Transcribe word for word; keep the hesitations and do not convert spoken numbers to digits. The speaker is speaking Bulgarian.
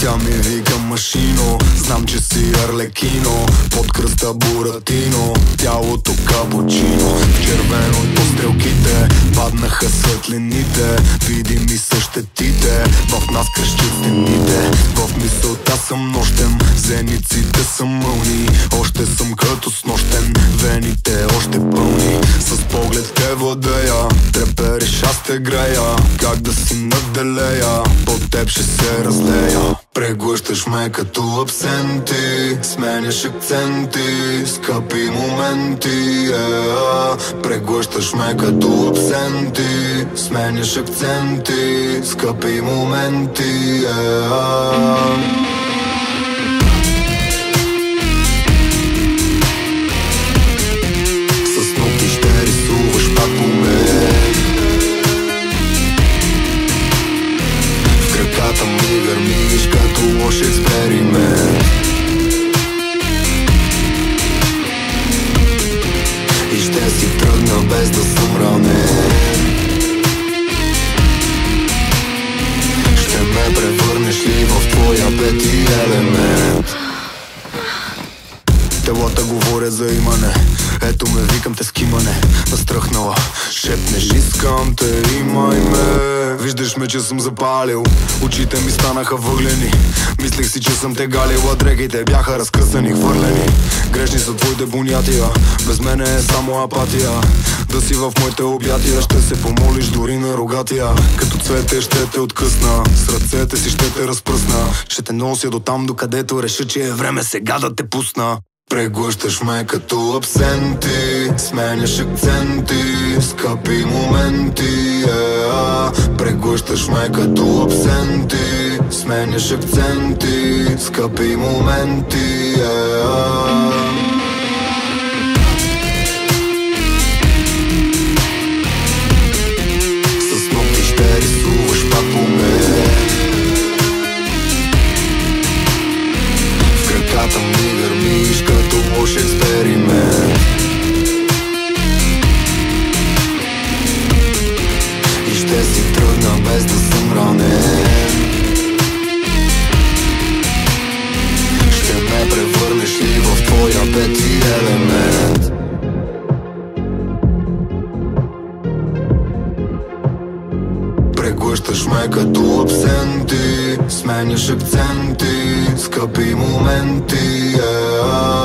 Тя ми вика машино, знам, че си арлекино. Под кръста буратино, тялото капучино. В червено по стрелките паднаха светлините. Видими са щетите, в нас крещят стените. В мисълта съм нощем, зениците са мълни. Още съм като снощен, вените още пълни. С поглед те владея, трепериш аз те грея. Как да си наделея, под теб ще се разлея. Преглъщаш ме като абсенти, сменяш акценти, скъпи моменти, е-а. Преглъщаш ме като абсенти, сменяш акценти, скъпи моменти, е-а. С ноти ще рисуваш пак по мен. В краката ми гърмиш като лош експеримент. И ще си тръгна без да съм ранен. Ще ме превърнеш ли в твоя пети елемент? Телата говорят за имане, ето ме, викам те с кимане. Настръхнала, шепнеш, искам те, имай ме. Виждаш ме, че съм запалил, очите ми станаха въглени. Мислех си, че съм те галил, а дреките бяха разкъсани, хвърлени. Грешни са твоите понятия, без мене е само апатия. Да си в моите обятия, ще се помолиш дори на рогатия. Като цвете ще те откъсна, с ръцете си ще те разпръсна. Ще те нося до там, докъдето реша, че е време сега да те пусна. Преглъщаш ме като абсенти, сменяш акценти, скъпи моменти, е-а. Преглъщаш ме като абсенти, сменяш акценти, скъпи моменти, е-а. С ноти ще рисуваш пак по мен. В краката ми гърмиш като лош експеримент. И ще си тръгна без да съм ранен. Ще ме превърнеш ли в твоя пети елемент? Преглъщаш ме като абсенти, сменяш акценти, скъпи моменти, е-а.